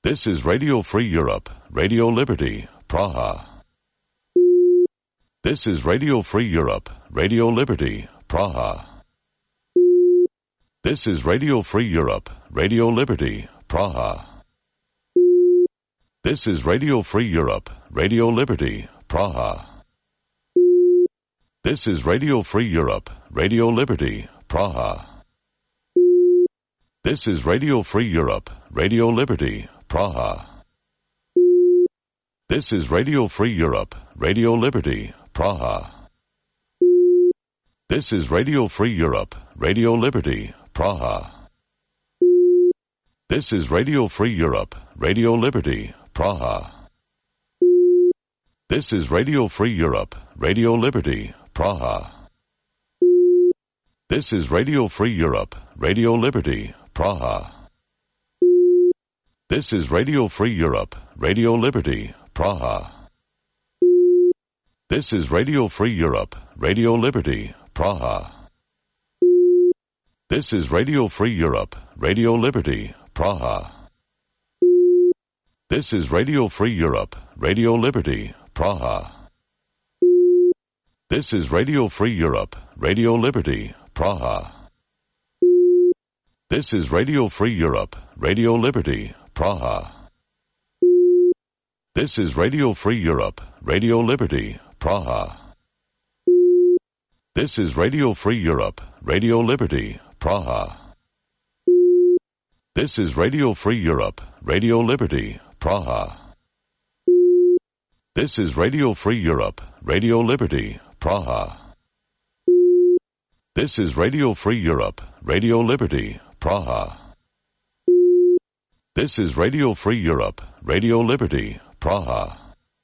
This is Radio Free Europe, Radio Liberty, Praha. This is Radio Free Europe, Radio Liberty, Praha. This is Radio Free Europe, Radio Liberty, Praha. This is Radio Free Europe, Radio Liberty, Praha. This is Radio Free Europe, Radio Liberty, Praha. This is Radio Free Europe, Radio Liberty, Praha. This is Radio Free Europe, Radio Liberty, Praha. This is Radio Free Europe, Radio Liberty, Praha. This is Radio Free Europe, Radio Liberty, Praha. This is Radio Free Europe, Radio Liberty, Praha. This is Radio Free Europe, Radio Liberty, Praha. This is Radio Free Europe, Radio Liberty, Praha. This is Radio Free Europe, Radio Liberty, Praha. This is Radio Free Europe, Radio Liberty, Praha. This is Radio Free Europe, Radio Liberty, Praha. This is Radio Free Europe, Radio Liberty, Praha. This is Radio Free Europe, Radio Liberty, Praha. This is Radio Free Europe, Radio Liberty, Praha. This is Radio Free Europe, Radio Liberty, Praha. This is Radio Free Europe, Radio Liberty, Praha. This is Radio Free Europe, Radio Liberty, Praha. This is Radio Free Europe, Radio Liberty, Praha. This is Radio Free Europe, Radio Liberty, Praha.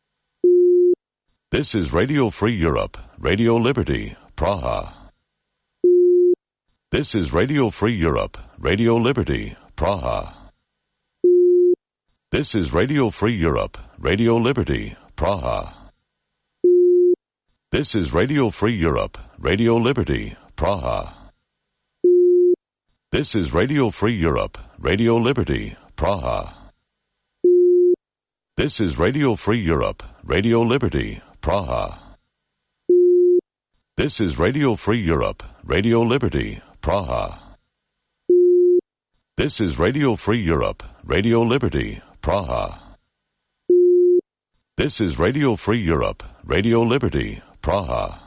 This is Radio Free Europe, Radio Liberty, Praha. This is Radio Free Europe, Radio Liberty, Praha. This is Radio Free Europe, Radio Liberty, Praha. This is Radio Free Europe, Radio Liberty, Praha. This is Radio Free Europe, Radio Liberty, Praha. This is Radio Free Europe, Radio Liberty, Praha. This is Radio Free Europe, Radio Liberty, Praha. This is Radio Free Europe, Radio Liberty, Praha. This is Radio Free Europe, Radio Liberty, Praha.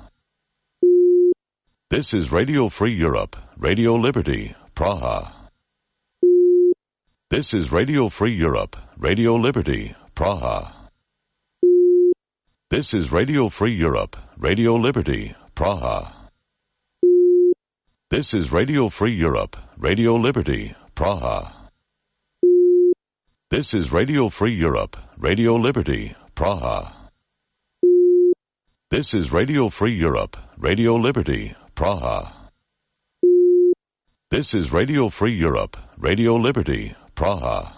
This is Radio Free Europe, Radio Liberty, Praha. This is Radio Free Europe, Radio Liberty, Praha. This is Radio Free Europe, Radio Liberty, Praha. This is Radio Free Europe, Radio Liberty, Praha. This is Radio Free Europe, Radio Liberty, Praha. This is Radio Free Europe, Radio Liberty, Praha. This is Radio Free Europe, Radio Liberty, Praha.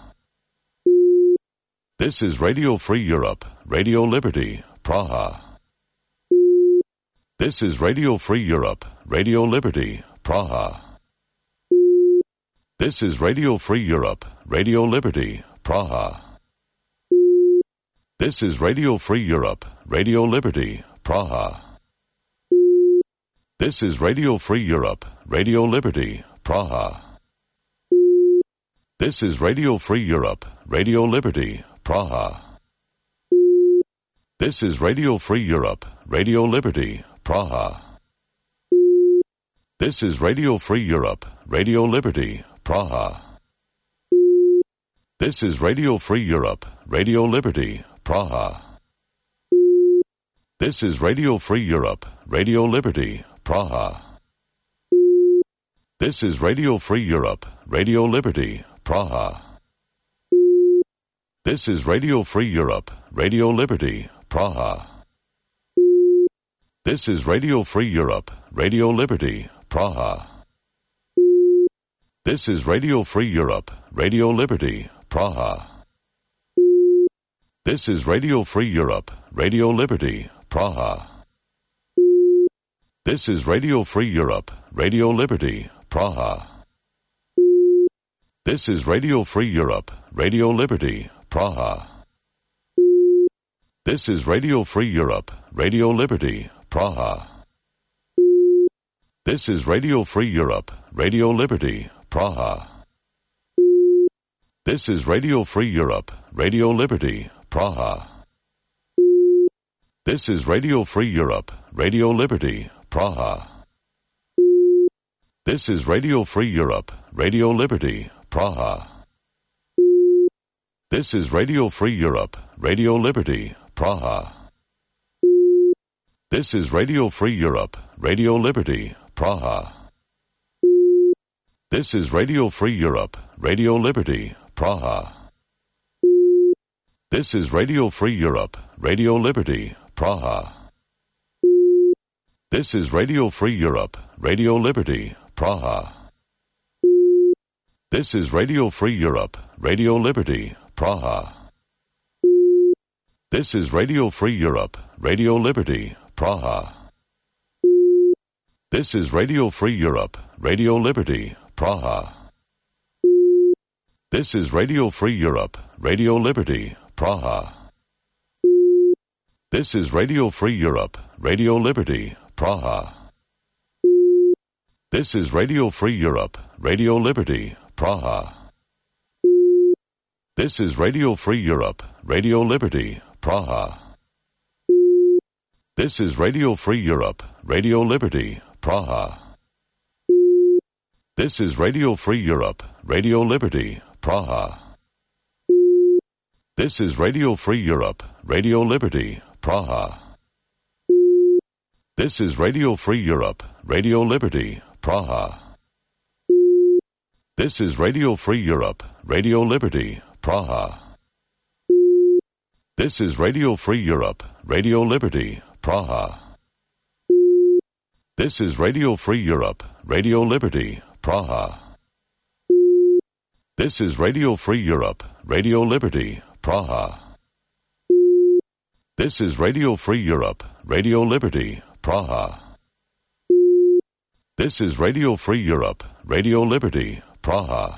This is Radio Free Europe, Radio Liberty, Praha. This is Radio Free Europe, Radio Liberty, Praha. This is Radio Free Europe, Radio Liberty, Praha. This is Radio Free Europe, Radio Liberty, Praha. This is Radio Free Europe, Radio Liberty, Praha. This is Radio Free Europe, Radio Liberty, Praha. This is Radio Free Europe, Radio Liberty, Praha. This is Radio Free Europe, Radio Liberty, Praha. This is Radio Free Europe, Radio Liberty, Praha. This is Radio Free Europe, Radio Liberty, Praha. This is Radio Free Europe, Radio Liberty, Praha. This is Radio Free Europe, Radio Liberty, Praha. This is Radio Free Europe, Radio Liberty, Praha. This is Radio Free Europe, Radio Liberty, Praha. This is Radio Free Europe, Radio Liberty, Praha. This is Radio Free Europe, Radio Liberty, Praha. This is Radio Free Europe, Radio Liberty, Praha. This is Radio Free Europe, Radio Liberty, Praha. This is Radio Free Europe, Radio Liberty, Praha. This is Radio Free Europe, Radio Liberty, Praha. This is Radio Free Europe, Radio Liberty, Praha. This is Radio Free Europe, Radio Liberty, Praha. This is Radio Free Europe, Radio Liberty, Praha. This is Radio Free Europe, Radio Liberty, Praha. This is Radio Free Europe, Radio Liberty, Praha. This is Radio Free Europe, Radio Liberty, Praha. This is Radio Free Europe, Radio Liberty, Praha. This is Radio Free Europe, Radio Liberty, Praha. This is Radio Free Europe, Radio Liberty, Praha. This is Radio Free Europe, Radio Liberty, Praha. This is Radio Free Europe, Radio Liberty, Praha. This is Radio Free Europe, Radio Liberty, Praha. This is Radio Free Europe, Radio Liberty, Praha. This is Radio Free Europe, Radio Liberty, Praha. This is Radio Free Europe, Radio Liberty, Praha. This is Radio Free Europe, Radio Liberty, Praha. This is Radio Free Europe, Radio Liberty, Praha. This is Radio Free Europe, Radio Liberty, Praha. This is Radio Free Europe, Radio Liberty, Praha. This is Radio Free Europe, Radio Liberty, Praha. This is Radio Free Europe, Radio Liberty, Praha. This is Radio Free Europe, Radio Liberty, Praha. This is Radio Free Europe, Radio Liberty, Praha. This is Radio Free Europe, Radio Liberty, Praha.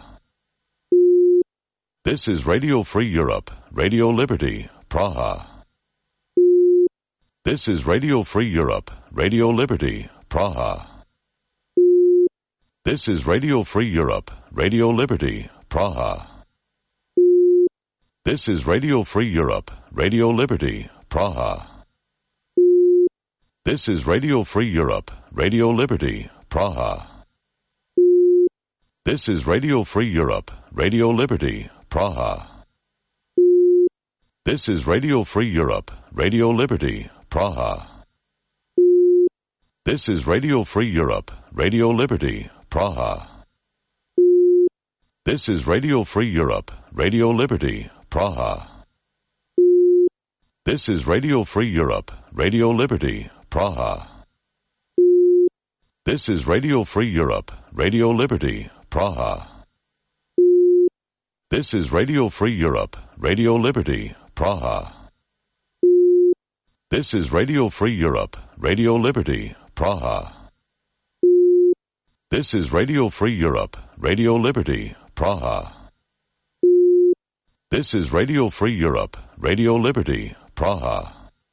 This is Radio Free Europe, Radio Liberty, Praha. This is Radio Free Europe, Radio Liberty, Praha. This is Radio Free Europe, Radio Liberty, Praha. This is Radio Free Europe, Radio Liberty, Praha. This is Radio Free Europe, Radio Liberty, Praha. This is Radio Free Europe, Radio Liberty, Praha. This is Radio Free Europe, Radio Liberty, Praha. This is Radio Free Europe, Radio Liberty, Praha. This is Radio Free Europe, Radio Liberty, Praha. This is Radio Free Europe, Radio Liberty, Praha. This is Radio Free Europe, Radio Liberty, Praha. This is Radio Free Europe, Radio Liberty, Praha. This is Radio Free Europe, Radio Liberty, Praha. This is Radio Free Europe, Radio Liberty, Praha. This is Radio Free Europe, Radio Liberty, Praha.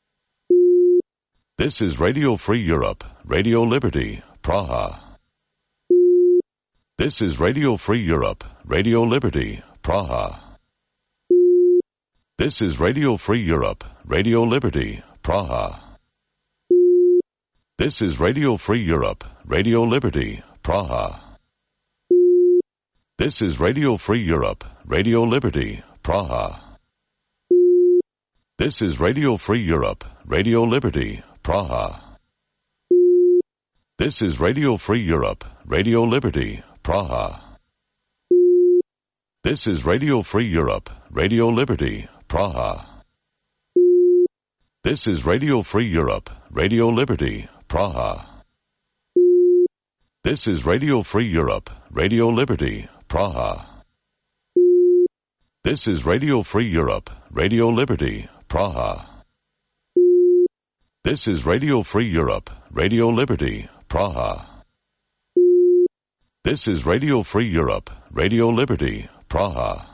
This is Radio Free Europe, Radio Liberty, Praha. This is Radio Free Europe, Radio Liberty, Praha. This is Radio Free Europe, Radio Liberty, Praha. This is Radio Free Europe, Radio Liberty, Praha. This is Radio Free Europe, Radio Liberty, Praha. This is Radio Free Europe, Radio Liberty, Praha. This is Radio Free Europe, Radio Liberty, Praha. This is Radio Free Europe, Radio Liberty, Praha. This is Radio Free Europe, Radio Liberty, Praha. This is Radio Free Europe, Radio Liberty, Praha. This is Radio Free Europe, Radio Liberty, Praha. This is Radio Free Europe, Radio Liberty, Praha. This is Radio Free Europe, Radio Liberty, Praha.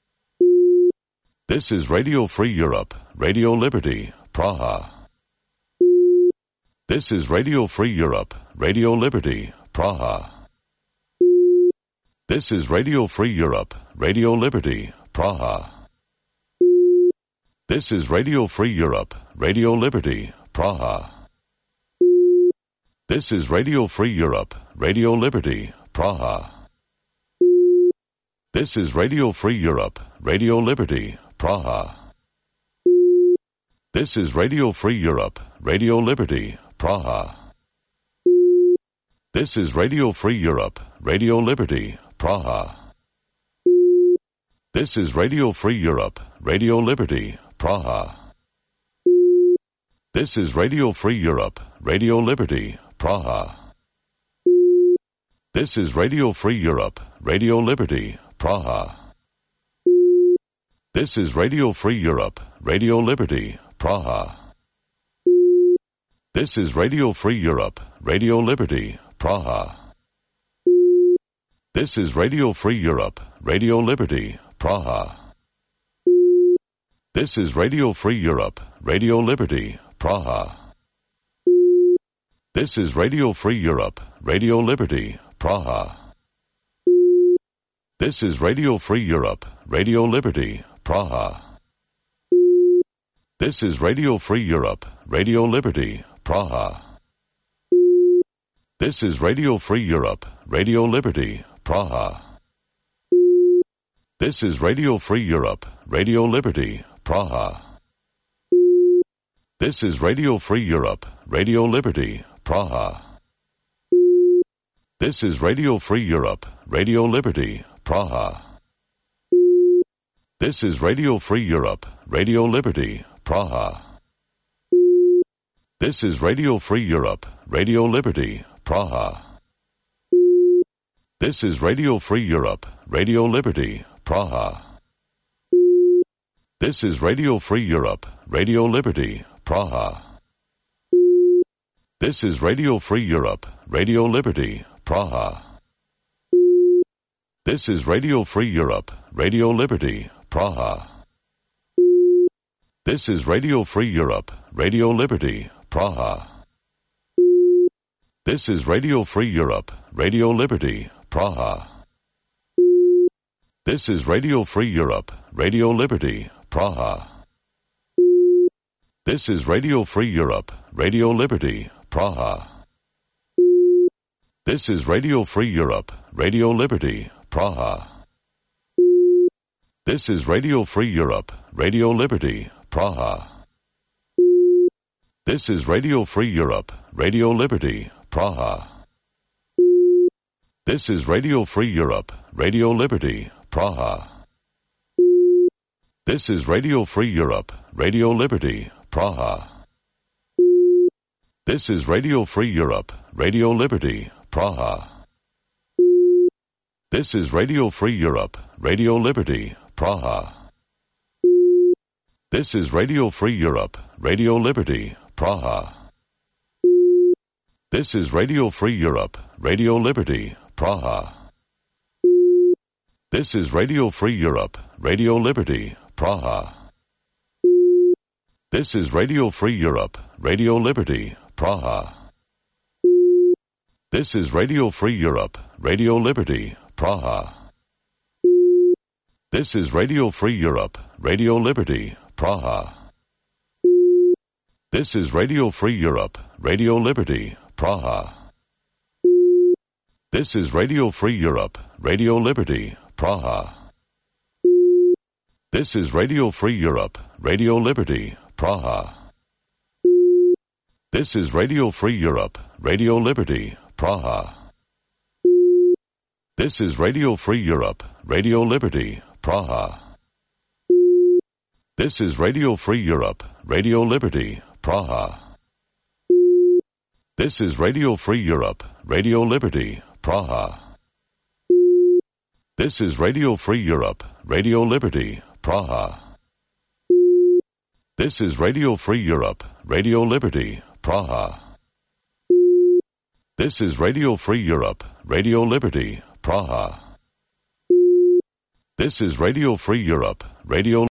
This is Radio Free Europe, Radio Liberty, Praha. This is Radio Free Europe, Radio Liberty, Praha. This is Radio Free Europe, Radio Liberty, Praha. This is Radio Free Europe, Radio Liberty, Praha. This is Radio Free Europe, Radio Liberty, Praha. This is Radio Free Europe, Radio Liberty, Praha. This is Radio Free Europe, Radio Liberty, Praha. This is Radio Free Europe, Radio Liberty, Praha. This is Radio Free Europe, Radio Liberty, Praha. This is Radio Free Europe, Radio Liberty, Praha. This is Radio Free Europe, Radio Liberty, Praha. This is Radio Free Europe, Radio Liberty, Praha. This is Radio Free Europe, Radio Liberty, Praha. This is Radio Free Europe, Radio Liberty, Praha. This is Radio Free Europe, Radio Liberty, Praha. This is Radio Free Europe, Radio Liberty, Praha. This is Radio Free Europe, Radio Liberty, Praha. This is Radio Free Europe, Radio Liberty, Praha. This is Radio Free Europe, Radio Liberty, Praha. This is Radio Free Europe, Radio Liberty, Praha. This is Radio Free Europe, Radio Liberty, Praha. This is Radio Free Europe, Radio Liberty, Praha. This is Radio Free Europe, Radio Liberty, Praha. This is Radio Free Europe, Radio Liberty, Praha. This is Radio Free Europe, Radio Liberty, Praha. This is Radio Free Europe, Radio Liberty, Praha. This is Radio Free Europe, Radio Liberty, Praha. This is Radio Free Europe, Radio Liberty, Praha. This is Radio Free Europe, Radio Liberty, Praha. This is Radio Free Europe, Radio Liberty, Praha. This is Radio Free Europe, Radio Liberty, Praha. This is Radio Free Europe, Radio Liberty, Praha. This is Radio Free Europe, Radio Liberty, Praha. This is Radio Free Europe, Radio Liberty, Praha. This is Radio Free Europe, Radio Liberty, Praha. This is Radio Free Europe, Radio Liberty, Praha. This is Radio Free Europe, Radio Liberty, Praha. This is Radio Free Europe, Radio Liberty, Praha. This is Radio Free Europe, Radio Liberty, Praha. This is Radio Free Europe, Radio Liberty, Praha. This is Radio Free Europe, Radio Liberty, Praha. This is Radio Free Europe, Radio Liberty, Praha. This is Radio Free Europe, Radio Liberty, Praha. This is Radio Free Europe, Radio Liberty, Praha. This is Radio Free Europe, Radio Liberty, Praha. This is Radio Free Europe, Radio Liberty, Praha. This is Radio Free Europe, Radio Liberty, Praha. This is Radio Free Europe, Radio Liberty, Praha. This is Radio Free Europe, Radio Liberty, Praha. This is Radio Free Europe, Radio Liberty, Praha. This is Radio Free Europe, Radio Liberty, Praha. This is Radio Free Europe, Radio Liberty, Praha. This is Radio Free Europe, Radio Liberty, Praha. This is Radio Free Europe, Radio Liberty, Praha. This is Radio Free Europe, Radio Liberty, Praha. This is Radio Free Europe, Radio